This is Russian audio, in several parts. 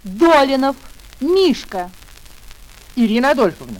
Долинов, Мишка. Ирина Адольфовна,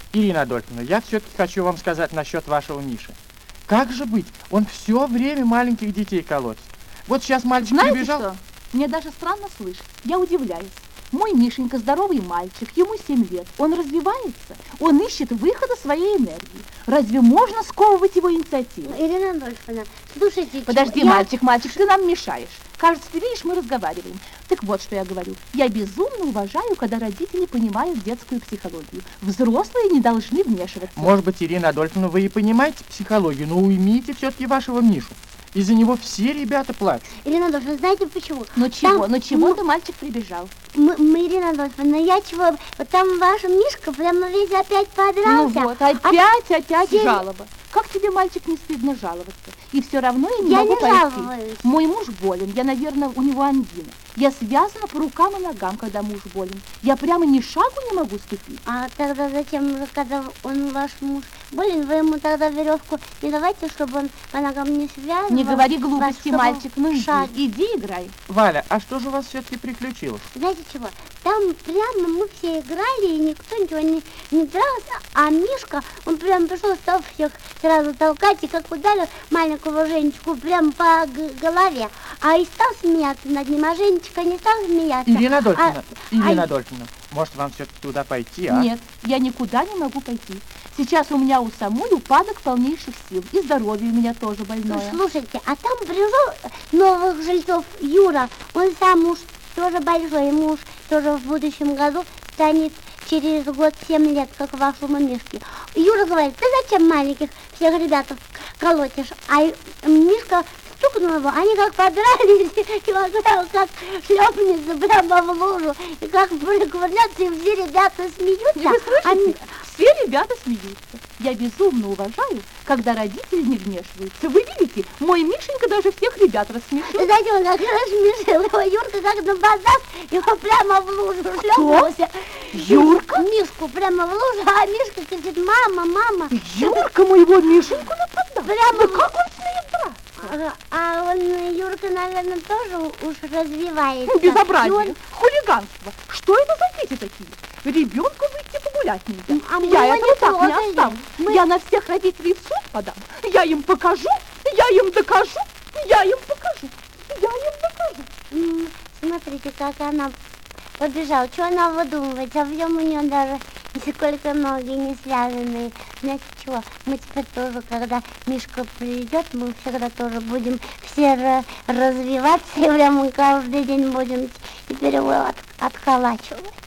я все-таки хочу вам сказать насчет вашего Миши. Как же быть? Он все время маленьких детей колотит. Вот сейчас мальчик Знаете прибежал. что? Мне даже странно слышать. Я удивляюсь. Мой Мишенька здоровый мальчик, ему 7 лет. Он развивается, он ищет выхода своей энергии. Разве можно сковывать его инициативу? Ирина Адольфовна, слушайте... Подожди, мальчик, ты нам мешаешь. Кажется, ты видишь, мы разговариваем. Так вот, что я говорю. Я безумно уважаю, когда родители понимают детскую психологию. Взрослые не должны вмешиваться. Может быть, Ирина Адольфовна, вы и понимаете психологию, но уймите все-таки вашего Мишу. Из-за него все ребята плачут. Ирина Адольфовна, знаете почему? Ну чего ты, мальчик, прибежал? Ирина Адольфовна, я чего? Вот там ваш Мишка прямо весь опять подрался. Ну вот, опять жалоба. Как тебе, мальчик, не стыдно жаловаться? И все равно я не могу пойти. Жалуюсь. Мой муж болен, наверное, у него ангина. Я связана по рукам и ногам, когда муж болен. Я прямо ни шагу не могу ступить. А тогда зачем, когда он ваш муж болен, вы ему тогда веревку не давайте, чтобы он по ногам не связывал? Не говори глупости, мальчик, ну иди играй. Валя, а что же у вас все-таки приключилось? Знаете чего? Там прямо мы все играли, и никто ничего не дрался, а Мишка, он прям пришел, стал всех сразу толкать, и как ударил маленького Женечку прям по голове, а и стал смеяться над ним, а Женечка не стал смеяться. Ирина Адольфовна, может вам все-таки туда пойти, а? Нет, я никуда не могу пойти. Сейчас у меня у самой упадок полнейших сил, и здоровье у меня тоже больное. Слушайте, а там пришел новых жильцов Юра, он сам уж тоже большой, ему уж тоже в будущем году станет через год 7 лет, как вашему Мишке. Юра говорит, ты зачем маленьких всех ребятов колотишь? А Мишка стукнул его, они как подрались, и он как шлепнется прямо в лужу, и как кувырнется, и все ребята смеются. Вы слышите? Все ребята смеются. Я безумно уважаю, когда родители не вмешиваются. Вы видите, мой Мишенька даже всех ребят рассмешил. Знаете, он как рассмешил его, Юрка как на базар, его прямо в лужу шлепнулся. Юрка? Мишку прямо в лужу, а Мишка кричит, мама, мама. Юрка моего Мишеньку нападал. Прямо да как он смеет драться? А он, Юрка, наверное, тоже уж развивается. Безобразие, хулиганство. Что это за дети такие? Ребенку выйти погулять нельзя. Я этого так не оставлю. Я на всех родителей в суд подам. Я им покажу, я им докажу, я им покажу, я им докажу. Смотрите, как она побежала. Что она выдумывает? А в нем у нее даже нисколько ноги не связанные. Знаете чего? Мы теперь тоже, когда Мишка придет, мы всегда тоже будем все развиваться. И прямо каждый день будем теперь его отколачивать.